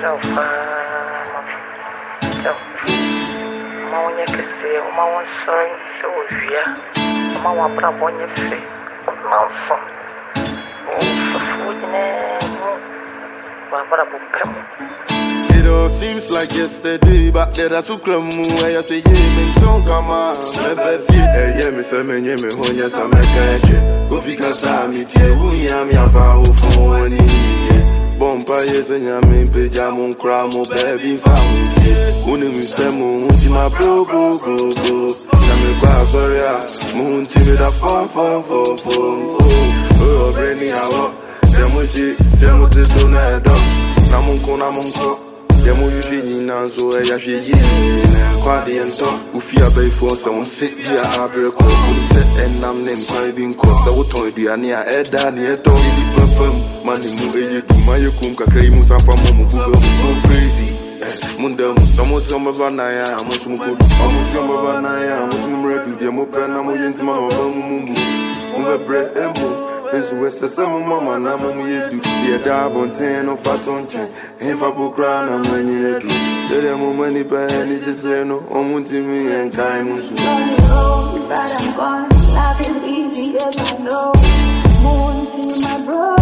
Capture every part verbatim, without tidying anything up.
Tchau, tchau. Uma unha que se, uma unha só em seu dia, uma unha para bonha fe, não só. O food né, vai para o It all seems like yesterday, but there are so cramu. I have to hear me talk, come on. Maybe feel, hey, yeah, me say me, yeah, me, when yes, I make a check. Go figure out me, tell you, yeah, me, I found for one year. Bomba yes and yamin pajama cram baby found Uni mi semu unti my bro bro bro bro Yami kwa sorry munti mi da fon fon fon fon Oh brainy awo Demo shi semu te so na edo Namunko namunko Demo yushi nina so e ya shi yi Kwa di ento Ufi abe ifo se un sit ya abreko Uni se enam nem kwa ibinko Sa uton idu ya ni a eda ni eto Ili pepem Mani mu eye du ma ye kum kakra mu safa mo mu go crazy munda mu somo somo bana ya mo sum ko mo somo bana ya mo sum redu de mo pe na mo yenti mama ba mu mu mu be bre emo enso wese sama mama na mo mu ye du de da bonten no faton chen en fa bo kra na mo nyi redu se de mo mani pa ni jisre no o mu ti mi en kai mu su but I'm gone life is easy as I know moon to my bro.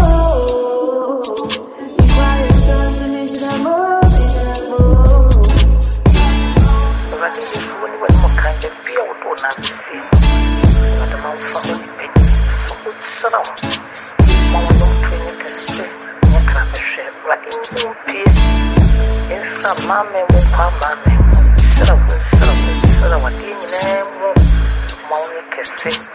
Mama, mama, será será será uma tinha, né? Uma unha que se